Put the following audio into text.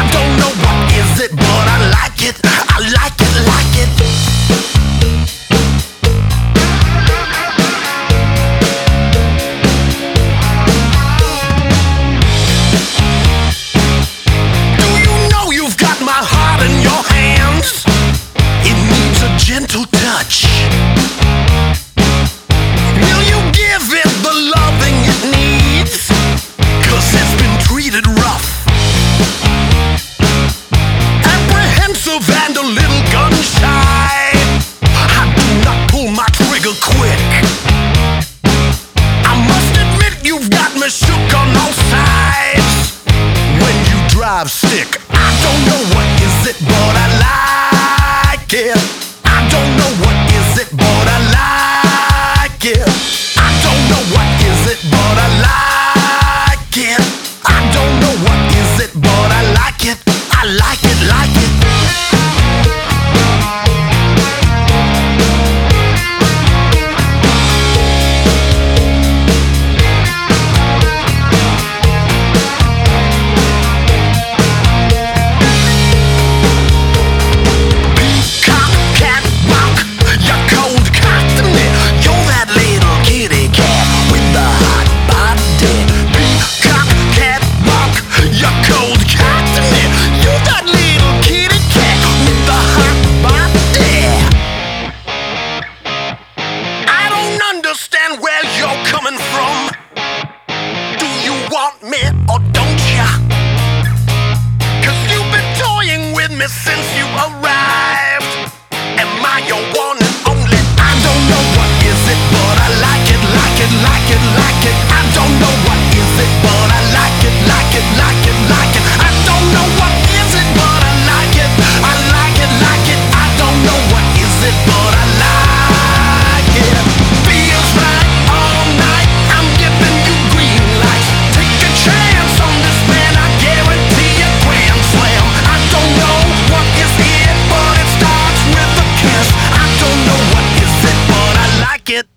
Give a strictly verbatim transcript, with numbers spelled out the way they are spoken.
don't know what is it, but I like it. I like it, like it. Do you know you've got my heart in your hands? It needs a gentle touch. Will you give it the loving it needs? 'Cause it's been treated rough, apprehensive and a little gun shy. I do not pull my trigger quick. I must admit you've got me shook on all sides. When you drive stick, I don't know what is it, but I like it. I don't know what is it, but I like it. I don't know what is it, but I like it. I don't know what is it, but I like it. I like it, like it. Understand where you're coming from. Do you want me or don't ya? 'Cause you've been toying with me since you arrived. Am I your one and only? I don't know what is it, but I like it, like it, like it, like it. I don't know what is it, but I like it, like it, like it, like it. I don't know what is it, but I like it. I like it, like it. I don't know what is it, but I like it. Feels right all night. I'm giving you green lights. Take a chance on this man. I guarantee a grand slam. I don't know what is it, but it starts with a kiss. I don't know what is it, but I like it.